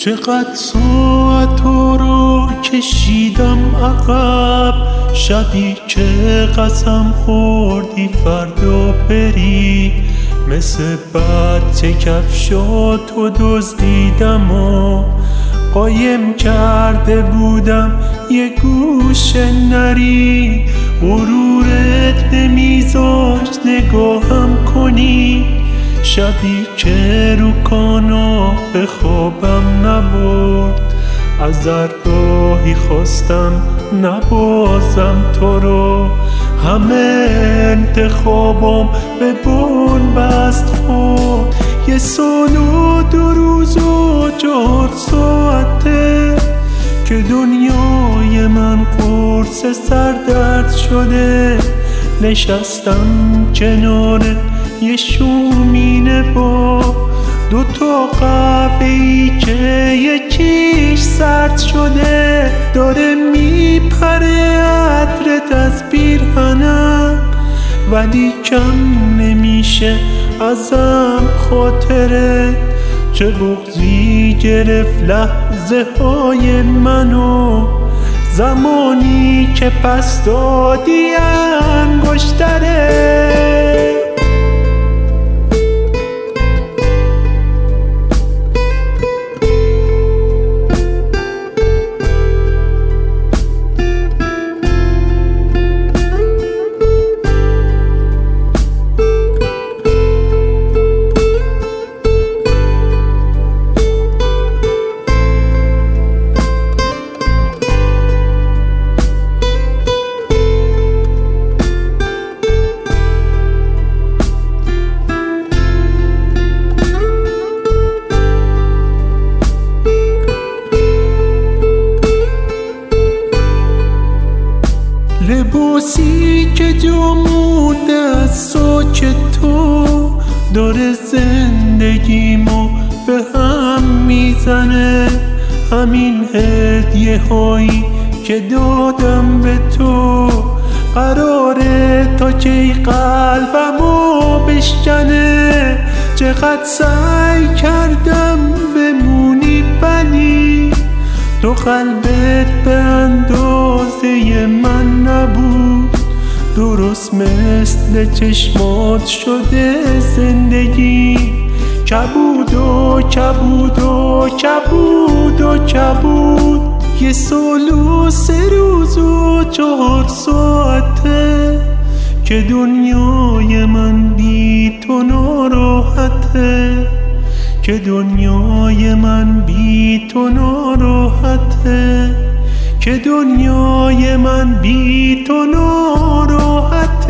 چقدر ساعت تو رو کشیدم عقب، شبی که قسم خوردی فردا بری، مثل بچه کفشاتو دزدیدم و قایم کرده بودم یه گوشه نری. غرورت نمیذاشت نگاهم کنی، شبی که رو کانا به خوابم نبرد. از راهی خواستم نبازم تو رو، همه انتخابم به بون بست خورد. 1 سال و 2 روز و 4 ساعته که دنیای من قرص سردرد شده. نشستم کنار یه شومینه با 2 تا قهوه‌ای که یکیش سرد شده. داره میپره عطرت از پیرهنم، ولی کم نمیشه ازم خاطره. چه بغضی گرفت لحظه های منو، زمانی که پس دادی انگشتره. لباسی که جا مونده از ساک تو داره زندگیمو به هم میزنه. همین هدیه هایی که دادم به تو قراره تا کی قلبمو بشکنه. چقدر سعی کردم بمونی ولی تو قلبت به اندازه من نبود. درست مثل چشمات شده زندگی، کبود و کبود و کبود و کبود. 1 سال و 3 روز و 4 ساعته که دنیای من بی تو ناراحته، که دنیای من بی تو ناراحته، که دنیای من بی تو ناراحته.